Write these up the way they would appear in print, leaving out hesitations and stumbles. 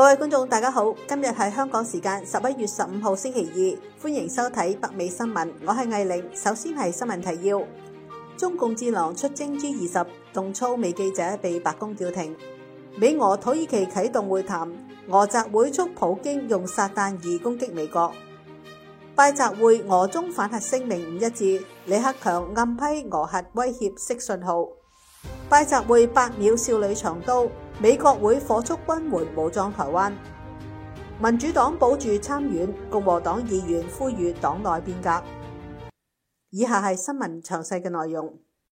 各位觀眾大家好，今日係香港時間11月15號星期二，歡迎收睇北美新聞，我係藝玲。首先係新聞提要：中共戰狼出征 G20 動粗美記者被白宮叫停；美俄土耳其啟動會談，俄習會促普京用撒旦2攻擊美國；拜習會俄中反核聲明唔一致，李克強暗批俄核威脅式信號；拜習會8秒少女長刀，美國會火速軍援武裝台灣；民主黨保住參院，共和黨議員呼籲黨內變革。以下係新聞詳細嘅內容。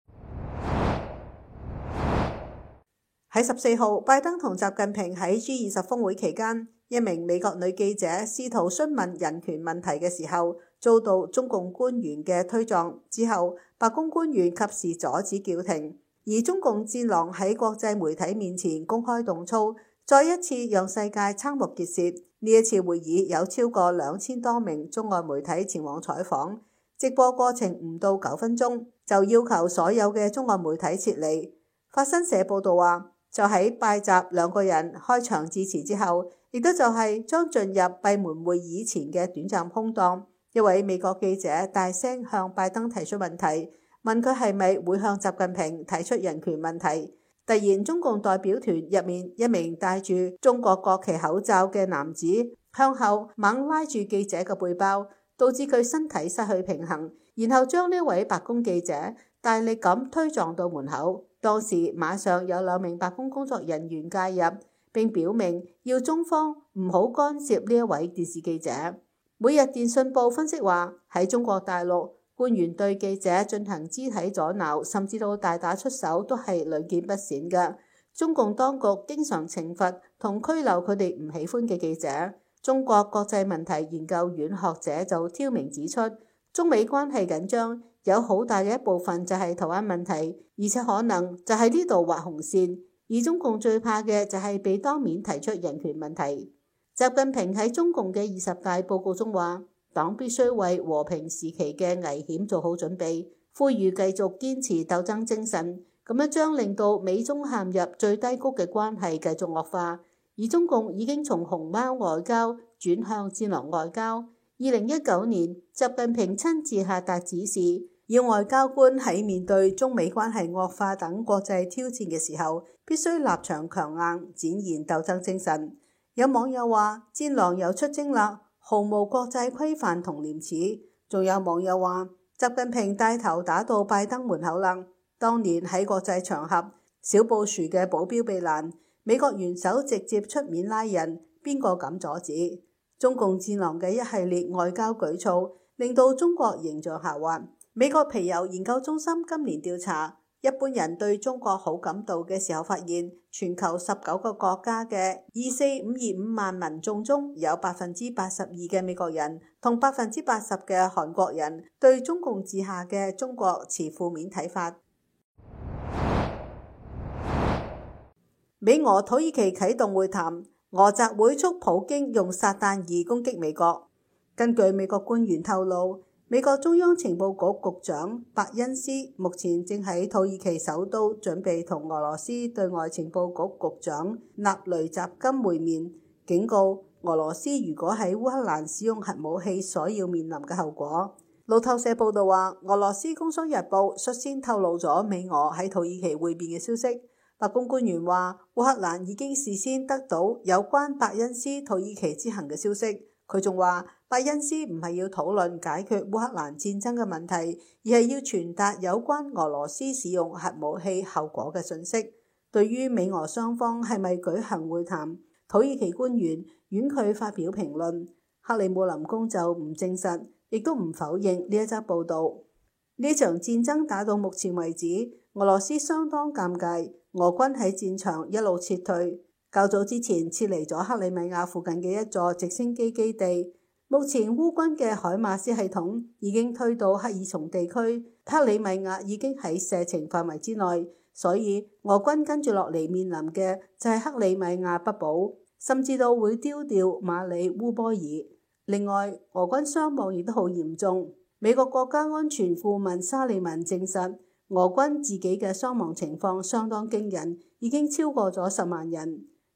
喺14號，拜登同習近平喺 G20 峰會期間，一名美國女記者試圖詢問人權問題嘅時候，遭到中共官員嘅推撞，之後白宮官員及時阻止叫停。而中共戰狼喺國際媒體面前公開動粗，再一次讓世界瞠目結舌。呢一次會議有超過2000多名中外媒體前往採訪，直播過程唔到9分鐘，就要求所有嘅中外媒體撤離。法新社報道話，就喺拜習兩個人開場致辭之後，亦都就係將進入閉門會議前嘅短暫空檔，一位美國記者大聲向拜登提出問題，問佢係咪會向習近平提出人權問題。突然，中共代表團入面一名戴住中國國旗口罩嘅男子向後猛拉住記者嘅背包，導致佢身體失去平衡，然後將呢位白宮記者大力咁推撞到門口。當時馬上有2名白宮工作人員介入，並表明要中方唔好干涉呢一位電視記者。每日電訊報分析話，喺中國大陸，官員對記者進行肢體阻撓，甚至到大打出手，都係屢見不鮮嘅。中共當局經常懲罰同拘留佢哋唔喜歡嘅記者。中國國際問題研究院學者就挑明指出，中美關係緊張有好大嘅一部分就係台灣問題，而且可能就係呢度劃紅線。而中共最怕嘅就係被當面提出人權問題。習近平喺中共嘅20大報告中話，黨必須為和平時期嘅危險做好準備，呼籲繼續堅持鬥爭精神，咁樣將令到美中陷入最低谷嘅關係繼續惡化。而中共已經從熊貓外交轉向戰狼外交。2019年，習近平親自下達指示，要外交官喺面對中美關係惡化等國際挑戰嘅時候，必須立場強硬，展現鬥爭精神。有網友話，戰狼又出征啦，毫無國際規範同廉恥。仲有網友話，習近平帶頭打到拜登門口啦。當年喺國際場合，小布殊嘅保鏢被攔，美國元首直接出面拉人，邊個敢阻止？中共戰狼嘅一系列外交舉措，令到中國形象下滑。美國皮尤研究中心今年調查一般人對中國好感度嘅時候，發現全球19個國家嘅24525萬民眾中，有82%嘅美國人同80%嘅韓國人對中共治下嘅中國持負面睇法。美俄土耳其啟動會談，俄習會促普京用撒旦2攻擊美國。根據美國官員透露，美國中央情報局局長伯恩斯目前正喺土耳其首都準備同俄羅斯對外情報局局長納雷澤金會面，警告俄羅斯如果喺烏克蘭使用核武器所要面臨嘅後果。路透社報道話，俄羅斯工商日報率先透露咗美俄喺土耳其會面嘅消息。白宮官員話，烏克蘭已經事先得到有關伯恩斯土耳其之行嘅消息。佢仲話，伯恩斯唔係要討論解決烏克蘭戰爭嘅問題，而係要傳達有關俄羅斯使用核武器後果嘅信息。對於美俄雙方係咪舉行會談，土耳其官員婉拒發表評論。克里姆林宮就唔證實，亦都唔否認呢一則報導。呢場戰爭打到目前為止，俄羅斯相當尷尬。俄軍喺戰場一路撤退，較早之前撤離咗克里米亞附近嘅一座直升機基地。目前烏軍嘅海馬斯系統已經推到赫爾松地區，克里米亞已經喺射程範圍之內，所以俄軍跟住落嚟面臨嘅就係克里米亞不保，甚至到會丟掉馬里烏波爾。另外，俄軍傷亡亦都好嚴重。美國國家安全顧問沙利文證實，俄軍自己嘅傷亡情況相當驚人，已經超過咗10萬人。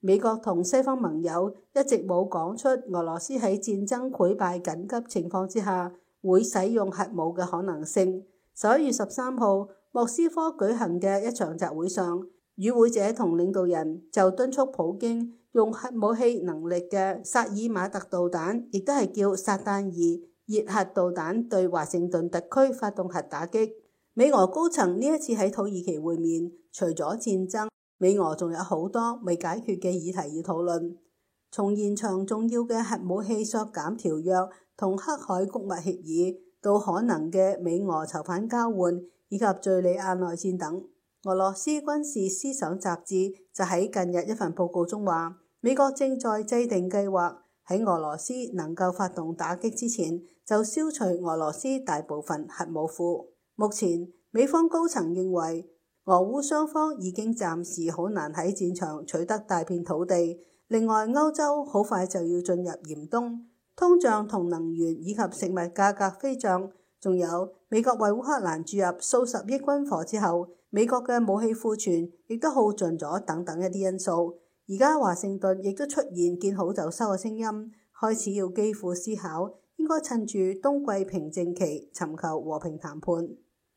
美國同西方盟友一直冇講出俄羅斯喺戰爭潰敗緊急情況之下會使用核武嘅可能性。11月13號，莫斯科舉行嘅一場集會上，與會者同領導人就敦促普京用核武器能力嘅薩爾馬特導彈，亦都係叫撒旦2熱核導彈，對華盛頓特區發動核打擊。美俄高層呢一次喺土耳其會面，除咗戰爭，美俄仲有好多未解決嘅議題要討論，從延長重要嘅核武器削減條約同黑海谷物協議，到可能嘅美俄囚犯交換以及敘利亞內戰等。俄羅斯軍事思想雜誌就喺近日一份報告中話，美國正在制定計劃，喺俄羅斯能夠發動打擊之前，就消除俄羅斯大部分核武庫。目前，美方高層認為，俄烏雙方已經暫時好難喺戰場取得大片土地。另外，歐洲好快就要進入嚴冬，通脹同能源以及食物價格飛漲，仲有美國為烏克蘭注入數十億軍火之後，美國嘅武器庫存亦都耗盡咗等等一啲因素。而家華盛頓亦都出現見好就收嘅聲音，開始要基輔思考應該趁住冬季平靜期尋求和平談判。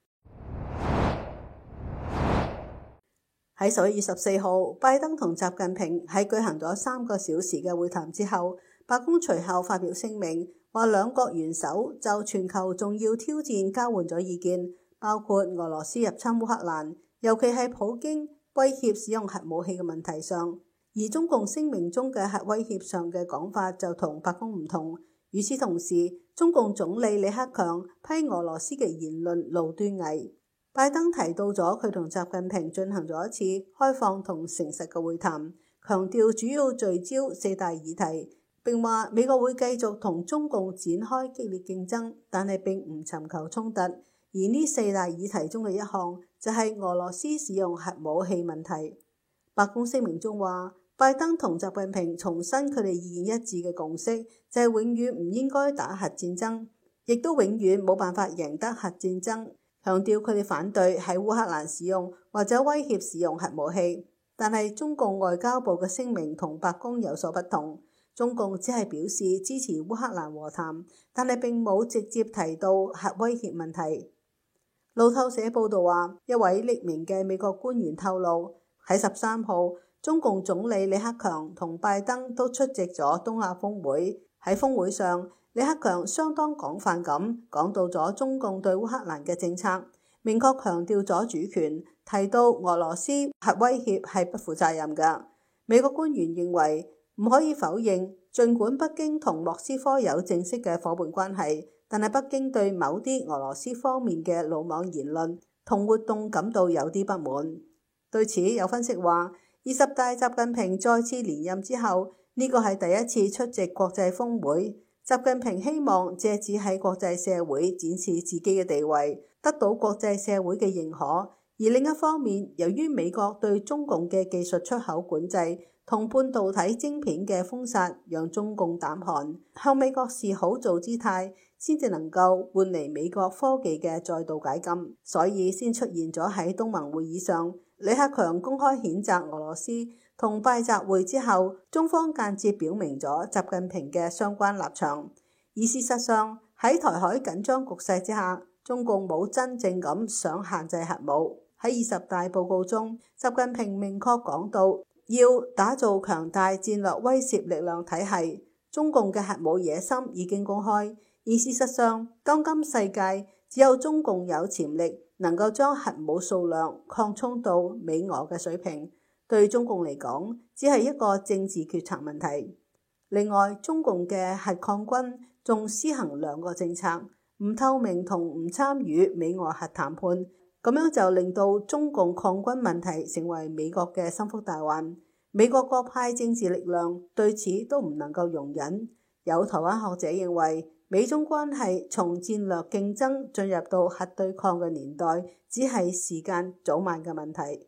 喺11月14號，拜登同習近平喺舉行咗3個小時嘅會談之後，白宮隨後發表聲明，話兩國元首就全球重要挑戰交換咗意見，包括俄羅斯入侵烏克蘭，尤其係普京威脅使用核武器嘅問題上。而中共聲明中嘅核威脅上嘅講法就同白宮唔同。與此同時，中共總理李克強批俄羅斯嘅言論露端倪。拜登提到咗佢同習近平進行咗一次開放同誠實嘅會談，強調主要聚焦4大議題，並話美國會繼續同中共展開激烈競爭，但係並唔尋求衝突。而呢4大議題中嘅一項就係俄羅斯使用核武器問題。白宮聲明中話，拜登同習近平重申佢哋意見一致嘅共識，就係永遠唔應該打核戰爭，亦都永遠冇辦法贏得核戰爭。強調佢哋反對喺烏克蘭使用或者威脅使用核武器，但係中共外交部嘅聲明同白宮有所不同。中共只係表示支持烏克蘭和談，但係並冇直接提到核威脅問題。路透社報道話，一位匿名嘅美國官員透露，喺13號，中共總理李克強同拜登都出席咗東亞峰會。喺峰會上，李克強相當廣泛咁講到咗中共對烏克蘭嘅政策，明確強調咗主權，提到俄羅斯核威脅係不負責任嘅。美國官員認為唔可以否認，儘管北京同莫斯科有正式嘅夥伴關係，但係北京對某啲俄羅斯方面嘅魯莽言論同活動感到有啲不滿。對此有分析話，20大習近平再次連任之後，呢個係第一次出席國際峰會。習近平希望借此喺國際社會展示自己嘅地位，得到國際社會嘅認可。而另一方面，由於美國對中共嘅技術出口管制同半導體晶片嘅封殺，讓中共膽寒，向美國示好做姿態，先至能夠換嚟美國科技嘅再度解禁，所以先出現咗喺東盟會議上，李克強公開譴責俄羅斯。同拜習會之後，中方間接表明咗習近平嘅相關立場。而事實上，喺台海緊張局勢之下，中共冇真正咁想限制核武。喺20大報告中，習近平明確講到要打造強大戰略威懾力量體系。中共嘅核武野心已經公開，而事實上，當今世界只有中共有潛力能夠將核武數量擴充到美俄嘅水平。對中共嚟講，只係一個政治決策問題。另外，中共嘅核抗軍仲施行2個政策，唔透明同唔參與美俄核談判，咁樣就令到中共抗軍問題成為美國嘅心腹大患。美國各派政治力量對此都唔能夠容忍。有台灣學者認為，美中關係從戰略競爭進入到核對抗嘅年代，只係時間早晚嘅問題。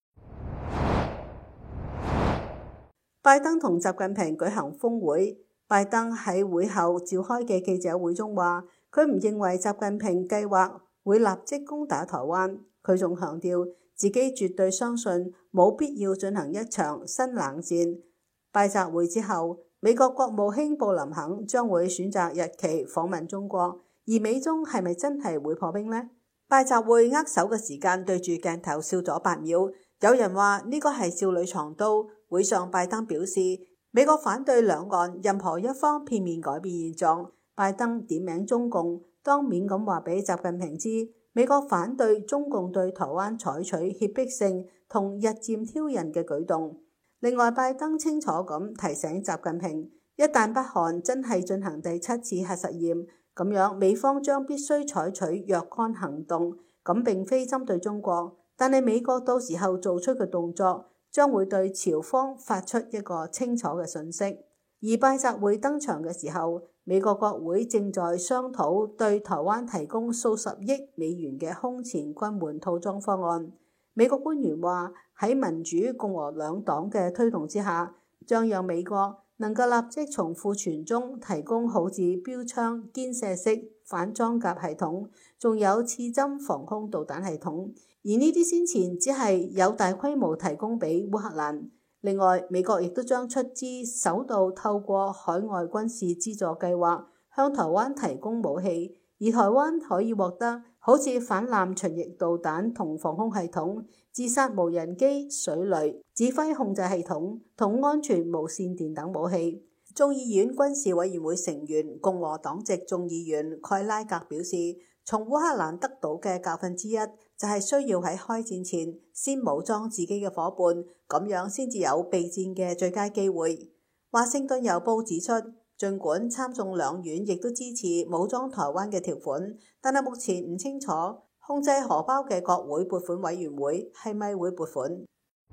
拜登同習近平舉行峰會，拜登喺會後召開嘅記者會中話，佢唔認為習近平計劃會立即攻打台灣。佢仲強調自己絕對相信冇必要進行一場新冷戰。 拜習會之後，美國國務卿布林肯將會選擇日期訪問中國，而美中係咪真係會破冰呢？拜習會握手嘅時間對住鏡頭笑咗8秒，有人話呢個係少女藏刀。會上拜登表示，美國反對兩岸任何一方片面改變現狀。拜登點名中共，當面咁話俾習近平知，美國反對中共對台灣採取脅迫性同日漸挑釁嘅舉動。另外，拜登清楚咁提醒習近平，一旦北韓真係進行第7次核實驗，咁樣美方將必須採取若干行動。咁並非針對中國，但係美國到時候做出嘅動作將會對朝方發出一個清楚嘅訊息。而拜習會登場嘅時候，美國國會正在商討對台灣提供數十億美元嘅空前軍援套裝方案。美國官員話，喺民主共和兩黨嘅推動之下，將讓美國能夠立即從庫存中提供好似標槍、肩射式反裝甲系統，仲有刺針防空導彈系統。而呢啲先前只係有大規模提供俾烏克蘭。另外，美國亦都將出資首度透過海外軍事資助計劃向台灣提供武器，而台灣可以獲得好似反艦巡弋導彈同防空系統、自殺無人機、水雷、指揮控制系統同安全無線電等武器。眾議院軍事委員會成員共和黨籍眾議員蓋拉格表示，從烏克蘭得到嘅教訓之一就係需要喺開戰前先武裝自己嘅夥伴，咁樣先至有備戰嘅最佳機會。華盛頓郵報指出，儘管參眾兩院亦都支持武裝台灣嘅條款，但係目前唔清楚控制荷包嘅國會撥款委員會係咪會撥款。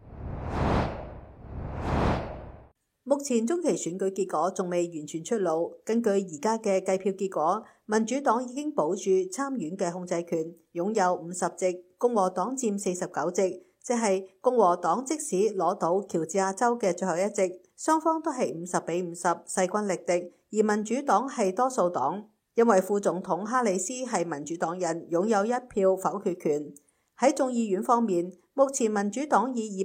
目前中期選舉結果仲未完全出爐，根據而家嘅計票結果，民主黨已經保住參院嘅控制權，擁有50席，共和黨佔49席，即係共和黨即使攞到喬治亞州嘅最後1席，雙方都係50-50，勢均力敵。而民主黨係多數黨，因為副總統哈里斯係民主黨人，擁有1票否決權。喺眾議院方面，目前民主黨以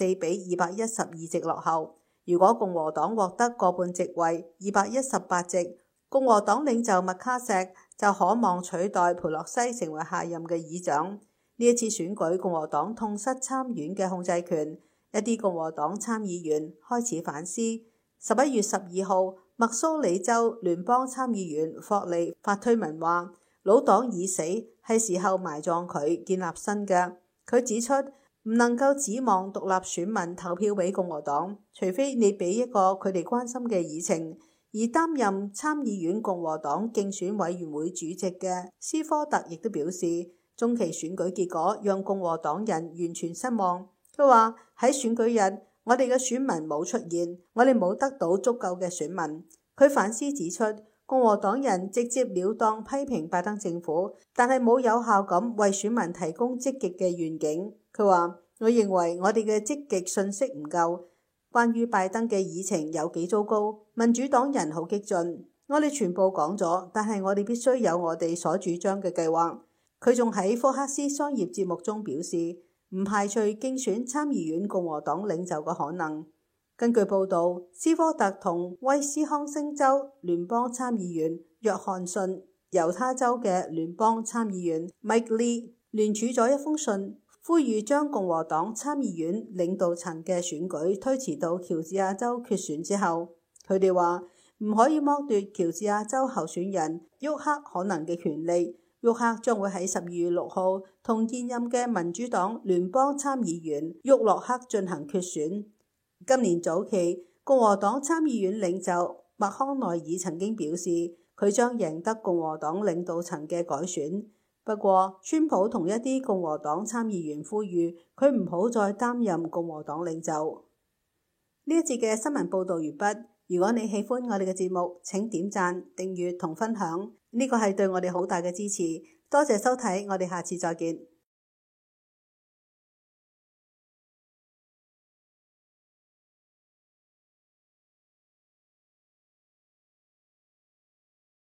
204-212席落後。如果共和黨獲得過半席位，218席，共和黨領袖麥卡錫就可望取代裴洛西成為下任嘅議長。呢一次選舉，共和黨痛失參院嘅控制權，一啲共和黨參議員開始反思。11月12號，密蘇里州聯邦參議員霍利發推文話：老黨已死，係時候埋葬佢，建立新嘅。佢指出，唔能夠指望獨立選民投票俾共和黨，除非你俾一個佢哋關心嘅議程。而擔任參議院共和黨競選委員會主席嘅斯科特亦都表示，中期選舉結果讓共和黨人完全失望。佢話喺選舉日，我哋嘅選民冇出現，我哋冇得到足夠嘅選民。佢反思指出，共和黨人直接了當批評拜登政府，但係冇有效咁為選民提供積極嘅願景。佢話：我認為我哋嘅積極信息唔夠，關於拜登嘅議程有幾糟糕，民主黨人好激進。我哋全部講咗，但係我哋必須有我哋所主張嘅計劃。佢仲喺福克斯商業節目中表示，唔排除競選參議院共和黨領袖嘅可能。根據報導，斯科特同威斯康星州聯邦參議員約翰遜、猶他州嘅聯邦參議員 Mike Lee 聯署咗一封信，呼籲將共和黨參議院領導層嘅選舉推遲到喬治亞州決選之後。佢哋話唔可以剝奪喬治亞州候選人沃克可能嘅權利。沃克將會喺12月6號同現任嘅民主黨聯邦參議員沃洛克進行決選。今年早期，共和黨參議院領袖麥康奈爾曾經表示，佢將贏得共和黨領導層嘅改選。不過，川普同一啲共和黨參議員呼籲佢唔好再擔任共和黨領袖。呢一節嘅新聞報導完畢。如果你喜歡我哋嘅節目，請點讚、訂閱同分享，呢個係對我哋好大嘅支持。多謝收睇，我哋下次再見。